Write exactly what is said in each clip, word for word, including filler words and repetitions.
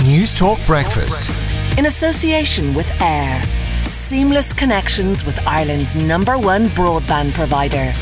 News Talk Breakfast. In association with Air. Seamless connections with Ireland's number one broadband provider.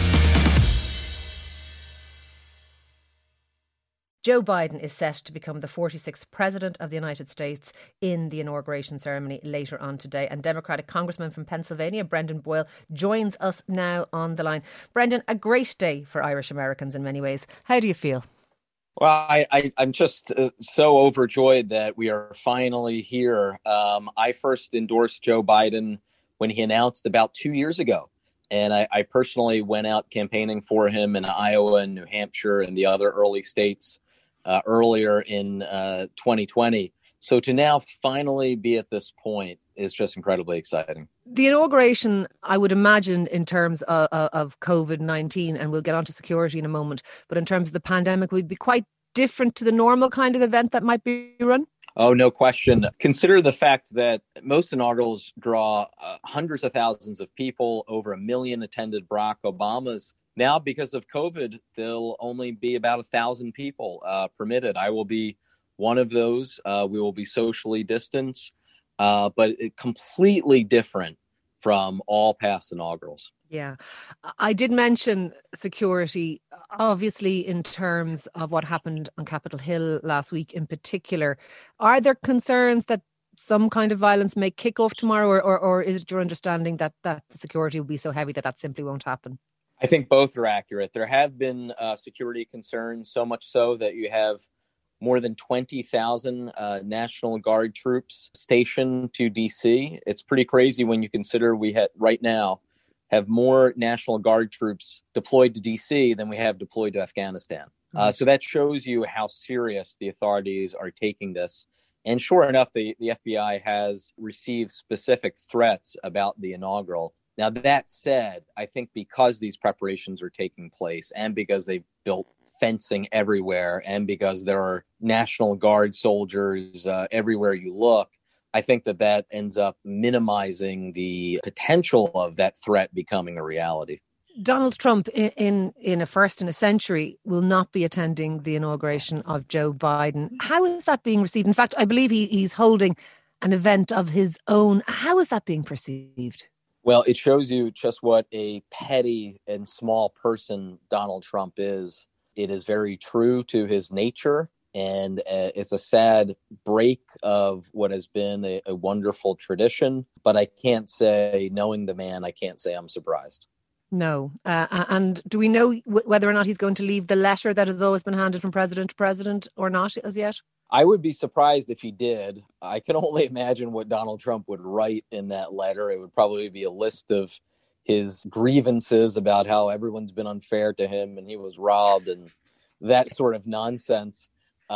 Joe Biden is set to become the forty-sixth President of the United States in the inauguration ceremony later on today. And Democratic Congressman from Pennsylvania, Brendan Boyle, joins us now on the line. Brendan, a great day for Irish Americans in many ways. How do you feel? Well, I, I, I'm just uh, so overjoyed that we are finally here. Um, I first endorsed Joe Biden when he announced about two years ago. And I, I personally went out campaigning for him in Iowa and New Hampshire and the other early states uh, earlier in uh, twenty twenty. So to now finally be at this point is just incredibly exciting. The inauguration, I would imagine, in terms of, of COVID nineteen, and we'll get onto security in a moment, but in terms of the pandemic, would be quite different to the normal kind of event that might be run? Oh, no question. Consider the fact that most inaugurals draw uh, hundreds of thousands of people. Over a million attended Barack Obama's. Now, because of COVID, there'll only be about a thousand people uh, permitted. I will be one of those. Uh, we will be socially distanced, uh, but it completely different from all past inaugurals. Yeah. I did mention security, obviously, in terms of what happened on Capitol Hill last week in particular. Are there concerns that some kind of violence may kick off tomorrow, or, or, or is it your understanding that, that the security will be so heavy that that simply won't happen? I think both are accurate. There have been uh, security concerns, so much so that you have more than twenty thousand uh, National Guard troops stationed to D C. It's pretty crazy when you consider we had right now have more National Guard troops deployed to D C than we have deployed to Afghanistan. Mm-hmm. Uh, so that shows you how serious the authorities are taking this. And sure enough, the, the F B I has received specific threats about the inaugural. Now, that said, I think because these preparations are taking place and because they've built fencing everywhere and because there are National Guard soldiers uh, everywhere you look, I think that that ends up minimizing the potential of that threat becoming a reality. Donald Trump, in, in, in a first in a century, will not be attending the inauguration of Joe Biden. How is that being received? In fact, I believe he, he's holding an event of his own. How is that being perceived? Well, it shows you just what a petty and small person Donald Trump is. It is very true to his nature. And uh, it's a sad break of what has been a, a wonderful tradition. But I can't say, knowing the man, I can't say I'm surprised. No. Uh, and do we know w- whether or not he's going to leave the letter that has always been handed from president to president or not as yet? I would be surprised if he did. I can only imagine what Donald Trump would write in that letter. It would probably be a list of his grievances about how everyone's been unfair to him and he was robbed and that sort of nonsense.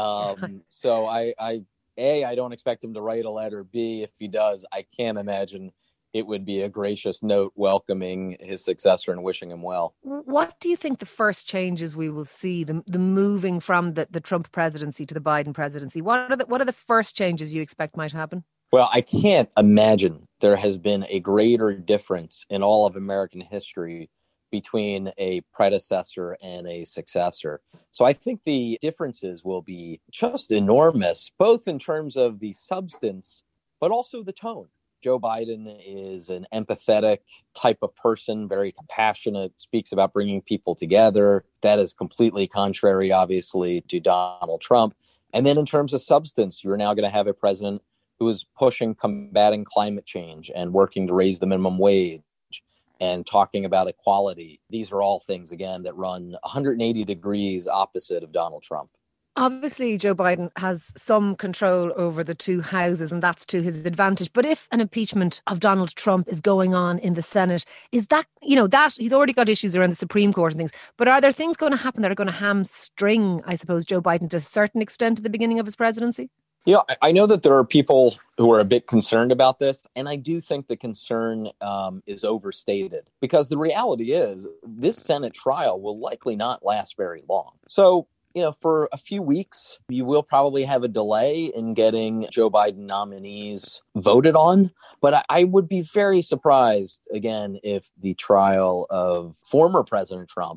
Um, so I, I, A, I don't expect him to write a letter. B, if he does, I can't imagine it would be a gracious note welcoming his successor and wishing him well. What do you think the first changes we will see, the, the moving from the, the Trump presidency to the Biden presidency? What are the, what are the first changes you expect might happen? Well, I can't imagine there has been a greater difference in all of American history between a predecessor and a successor. So I think the differences will be just enormous, both in terms of the substance, but also the tone. Joe Biden is an empathetic type of person, very compassionate, speaks about bringing people together. That is completely contrary, obviously, to Donald Trump. And then in terms of substance, you're now going to have a president who is pushing combating climate change and working to raise the minimum wage and talking about equality. These are all things, again, that run one hundred eighty degrees opposite of Donald Trump. Obviously, Joe Biden has some control over the two houses, and that's to his advantage. But if an impeachment of Donald Trump is going on in the Senate, is that, you know, that he's already got issues around the Supreme Court and things. But are there things going to happen that are going to hamstring, I suppose, Joe Biden to a certain extent at the beginning of his presidency? Yeah, I know that there are people who are a bit concerned about this, and I do think the concern um, is overstated because the reality is this Senate trial will likely not last very long. So, you know, for a few weeks, you will probably have a delay in getting Joe Biden nominees voted on. But I, I would be very surprised, again, if the trial of former President Trump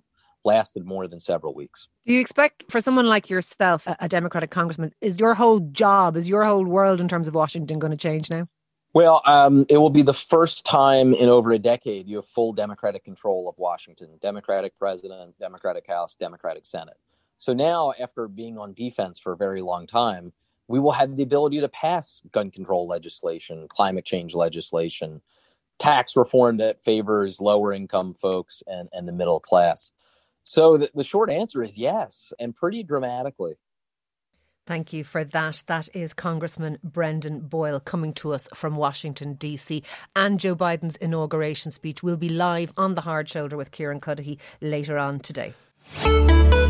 lasted more than several weeks. Do you expect for someone like yourself, a Democratic congressman, is your whole job, is your whole world in terms of Washington going to change now? Well, um, it will be the first time in over a decade you have full Democratic control of Washington. Democratic president, Democratic House, Democratic Senate. So now, after being on defense for a very long time, we will have the ability to pass gun control legislation, climate change legislation, tax reform that favors lower income folks and, and the middle class. So the, the short answer is yes, and pretty dramatically. Thank you for that. That is Congressman Brendan Boyle coming to us from Washington, D C. And Joe Biden's inauguration speech will be live on The Hard Shoulder with Kieran Cuddihy later on today.